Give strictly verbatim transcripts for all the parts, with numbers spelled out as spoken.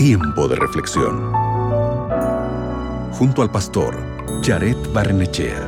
Tiempo de reflexión. Junto al pastor Jared Barrenechea.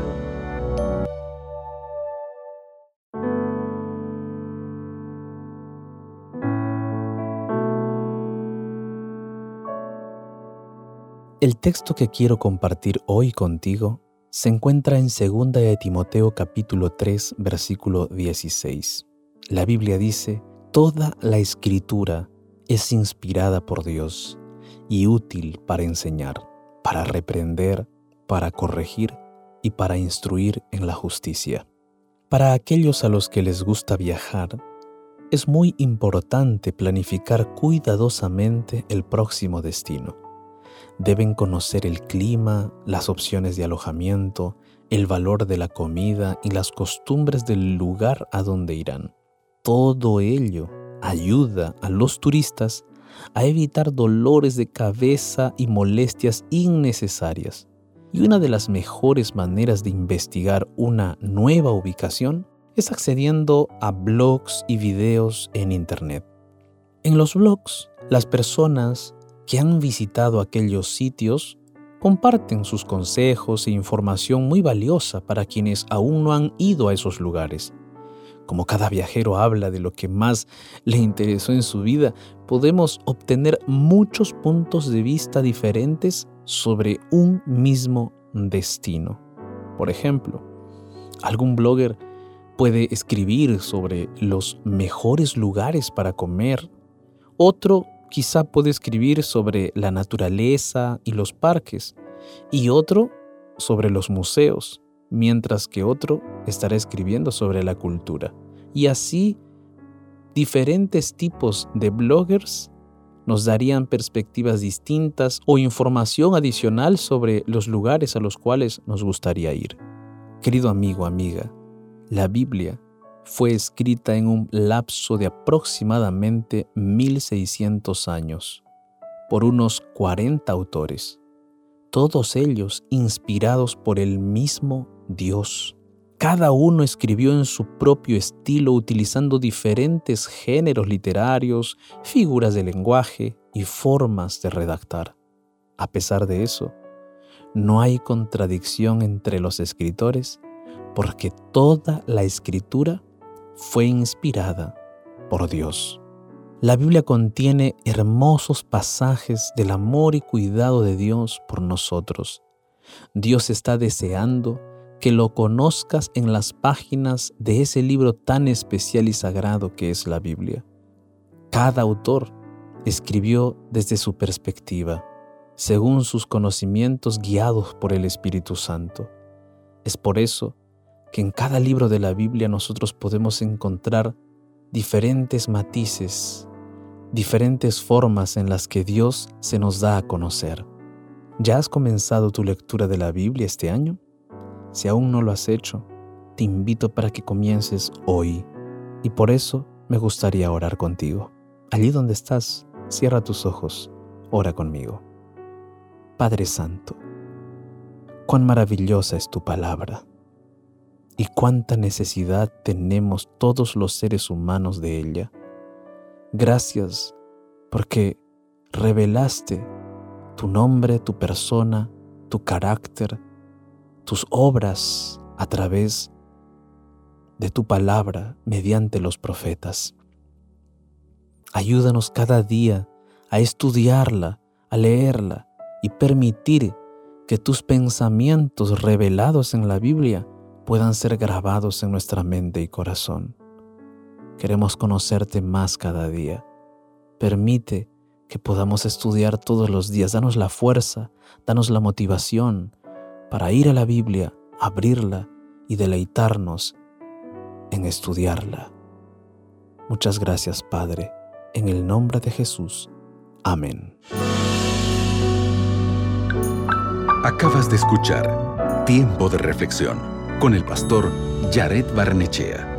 El texto que quiero compartir hoy contigo se encuentra en segunda de Timoteo capítulo tres, versículo dieciséis. La Biblia dice: toda la Escritura es inspirada por Dios y útil para enseñar, para reprender, para corregir y para instruir en la justicia. Para aquellos a los que les gusta viajar, es muy importante planificar cuidadosamente el próximo destino. Deben conocer el clima, las opciones de alojamiento, el valor de la comida y las costumbres del lugar a donde irán. Todo ello ayuda a los turistas a evitar dolores de cabeza y molestias innecesarias. Y una de las mejores maneras de investigar una nueva ubicación es accediendo a blogs y videos en Internet. En los blogs, las personas que han visitado aquellos sitios comparten sus consejos e información muy valiosa para quienes aún no han ido a esos lugares. Como cada viajero habla de lo que más le interesó en su vida, podemos obtener muchos puntos de vista diferentes sobre un mismo destino. Por ejemplo, algún blogger puede escribir sobre los mejores lugares para comer. Otro quizá puede escribir sobre la naturaleza y los parques, y otro sobre los museos, mientras que otro estará escribiendo sobre la cultura. Y así, diferentes tipos de bloggers nos darían perspectivas distintas o información adicional sobre los lugares a los cuales nos gustaría ir. Querido amigo, amiga, la Biblia fue escrita en un lapso de aproximadamente mil seiscientos años por unos cuarenta autores, todos ellos inspirados por el mismo Dios. Cada uno escribió en su propio estilo utilizando diferentes géneros literarios, figuras de lenguaje y formas de redactar. A pesar de eso, no hay contradicción entre los escritores porque toda la Escritura fue inspirada por Dios. La Biblia contiene hermosos pasajes del amor y cuidado de Dios por nosotros. Dios está deseando que lo conozcas en las páginas de ese libro tan especial y sagrado que es la Biblia. Cada autor escribió desde su perspectiva, según sus conocimientos guiados por el Espíritu Santo. Es por eso que en cada libro de la Biblia nosotros podemos encontrar diferentes matices, diferentes formas en las que Dios se nos da a conocer. ¿Ya has comenzado tu lectura de la Biblia este año? Si aún no lo has hecho, te invito para que comiences hoy. Y por eso me gustaría orar contigo. Allí donde estás, cierra tus ojos, ora conmigo. Padre Santo, cuán maravillosa es tu palabra. Y cuánta necesidad tenemos todos los seres humanos de ella. Gracias porque revelaste tu nombre, tu persona, tu carácter, tus obras a través de tu palabra mediante los profetas. Ayúdanos cada día a estudiarla, a leerla y permitir que tus pensamientos revelados en la Biblia puedan ser grabados en nuestra mente y corazón. Queremos conocerte más cada día. Permite que podamos estudiar todos los días. Danos la fuerza, danos la motivación para ir a la Biblia, abrirla y deleitarnos en estudiarla. Muchas gracias, Padre, en el nombre de Jesús. Amén. Acabas de escuchar Tiempo de Reflexión con el pastor Jared Barrenechea.